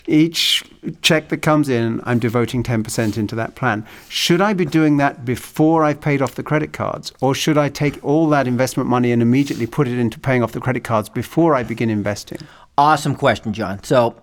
Each check that comes in, I'm devoting 10% into that plan. Should I be doing that before I've paid off the credit cards? Or should I take all that investment money and immediately put it into paying off the credit cards before I begin investing? Awesome question, John. So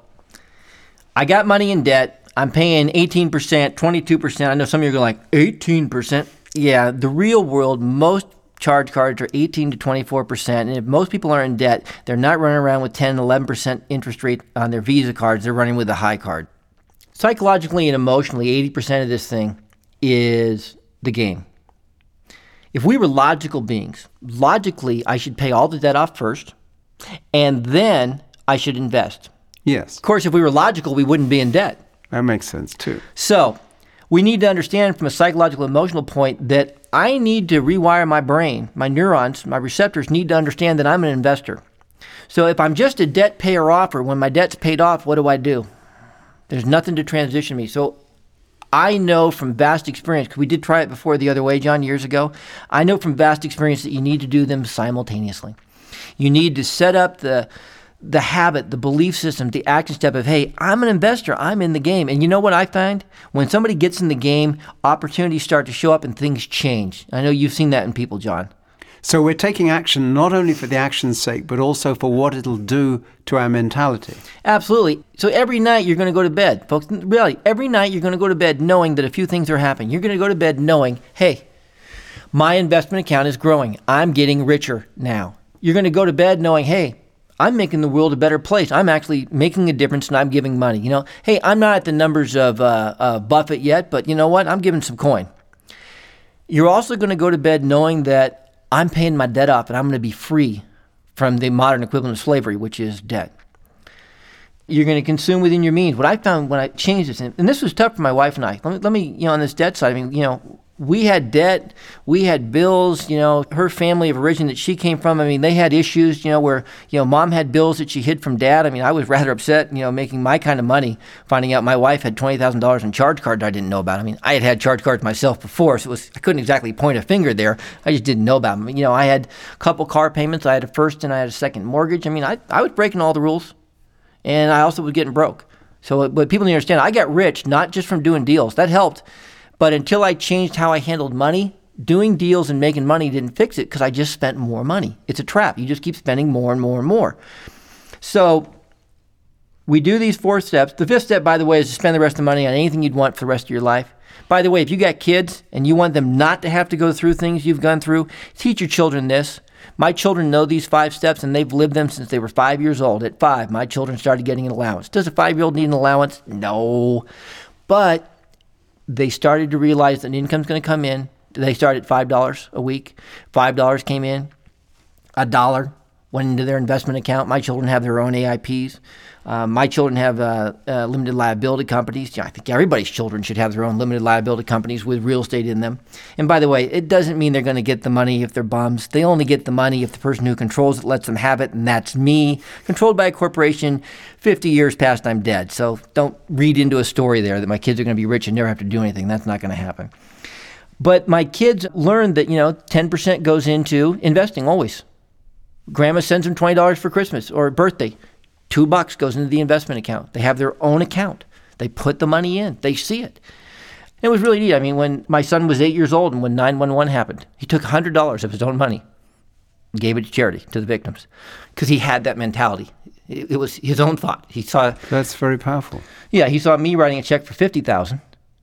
I got money in debt. I'm paying 18%, 22%. I know some of you are like, 18%? Yeah, the real world, most charge cards are 18 to 24%. And if most people are in debt, they're not running around with 10, 11% interest rate on their Visa cards. They're running with a high card. Psychologically and emotionally, 80% of this thing is the game. If we were logical beings, logically, I should pay all the debt off first, and then I should invest. Yes. Of course, if we were logical, we wouldn't be in debt. That makes sense too. So we need to understand from a psychological, emotional point that I need to rewire my brain. My neurons, my receptors need to understand that I'm an investor. So if I'm just a debt payer offer, when my debt's paid off, what do? There's nothing to transition me. So I know from vast experience, because we did try it before the other way, John, years ago. I know from vast experience that you need to do them simultaneously. You need to set up the habit, the belief system, the action step of, hey, I'm an investor, I'm in the game. And you know what I find? When somebody gets in the game, opportunities start to show up and things change. I know you've seen that in people, John. So we're taking action not only for the action's sake, but also for what it'll do to our mentality. Absolutely. So every night you're going to go to bed, folks. Really, every night you're going to go to bed knowing that a few things are happening. You're going to go to bed knowing, hey, my investment account is growing. I'm getting richer now. You're going to go to bed knowing, hey, I'm making the world a better place. I'm actually making a difference and I'm giving money. You know, hey, I'm not at the numbers of Buffett yet, but you know what? I'm giving some coin. You're also going to go to bed knowing that I'm paying my debt off and I'm going to be free from the modern equivalent of slavery, which is debt. You're going to consume within your means. What I found when I changed this, and this was tough for my wife and I. Let me, on this debt side, we had debt, we had bills, her family of origin that she came from, they had issues, where, mom had bills that she hid from dad. I was rather upset, making my kind of money, finding out my wife had $20,000 in charge cards I didn't know about. I had charge cards myself before, so I couldn't exactly point a finger there. I just didn't know about them. I had a couple car payments. I had a first and I had a second mortgage. I was breaking all the rules, and I also was getting broke. So, but people need to understand, I got rich, not just from doing deals. That helped. But until I changed how I handled money, doing deals and making money didn't fix it because I just spent more money. It's a trap. You just keep spending more and more and more. So we do these 4 steps. The 5th step, by the way, is to spend the rest of the money on anything you'd want for the rest of your life. By the way, if you got kids and you want them not to have to go through things you've gone through, teach your children this. My children know these 5 steps and they've lived them since they were 5 years old. At 5, my children started getting an allowance. Does a 5-year-old need an allowance? No. But they started to realize that an income's going to come in. They started at $5 a week. $5 came in. $1 went into their investment account. My children have their own AIPs. My children have limited liability companies. I think everybody's children should have their own limited liability companies with real estate in them. And by the way, it doesn't mean they're going to get the money if they're bums. They only get the money if the person who controls it lets them have it, and that's me. Controlled by a corporation, 50 years past I'm dead. So don't read into a story there that my kids are going to be rich and never have to do anything. That's not going to happen. But my kids learned that, 10% goes into investing always. Grandma sends them $20 for Christmas or birthday. $2 goes into the investment account. They have their own account. They put the money in. They see it. It was really neat. When my son was 8 years old and when 9/11 happened, he took $100 of his own money and gave it to charity, to the victims, because he had that mentality. It was his own thought. He saw. That's very powerful. Yeah, he saw me writing a check for $50,000.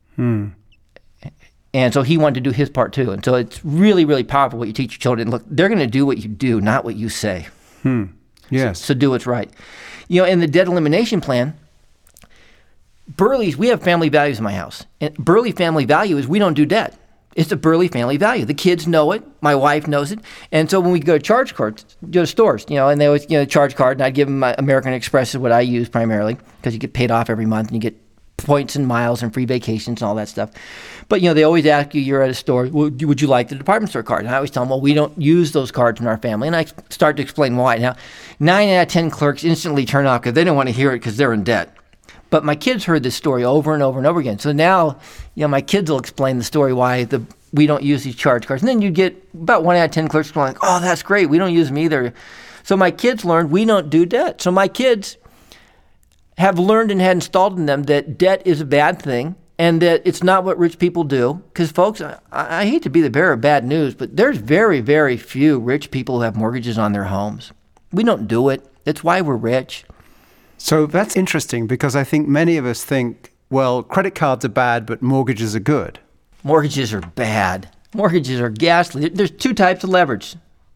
And so he wanted to do his part too. And so it's really, really powerful what you teach your children. Look, they're going to do what you do, not what you say. Yes. So do what's right. In the debt elimination plan, Burley's, we have family values in my house. And Burley family value is we don't do debt. It's a Burley family value. The kids know it. My wife knows it. And so when we go to charge cards, go to stores, and they always, charge card, and I'd give them my American Express is what I use primarily because you get paid off every month and you get points and miles and free vacations and all that stuff. But, they always ask you, you're at a store, would you like the department store card? And I always tell them, well, we don't use those cards in our family. And I start to explain why. Now, 9 out of 10 clerks instantly turn off because they don't want to hear it because they're in debt. But my kids heard this story over and over and over again. So now, my kids will explain the story why we don't use these charge cards. And then you get about 1 out of 10 clerks going, oh, that's great. We don't use them either. So my kids learned we don't do debt. So my kids, have learned and had installed in them that debt is a bad thing and that it's not what rich people do. Because, folks, I hate to be the bearer of bad news, but there's very, very few rich people who have mortgages on their homes. We don't do it. That's why we're rich. So that's interesting because I think many of us think, well, credit cards are bad, but mortgages are good. Mortgages are bad. Mortgages are ghastly. There's two types of leverage.